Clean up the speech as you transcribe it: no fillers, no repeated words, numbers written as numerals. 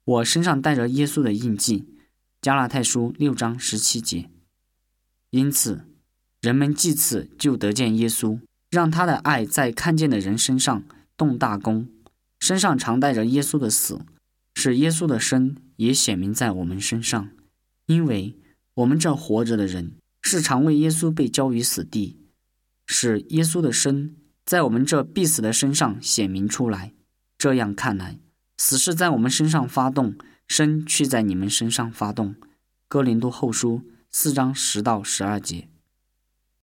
我身上带着耶稣的印记。加拉太书6章17节。因此，人们祭祀就得见耶稣，让他的爱在看见的人身上动大功。身上常带着耶稣的死，使耶稣的生也显明在我们身上。因为我们这活着的人是常为耶稣被交于死地，使耶稣的生在我们这必死的身上显明出来。这样看来，死是在我们身上发动，生却在你们身上发动。哥林多后书4章10到12节。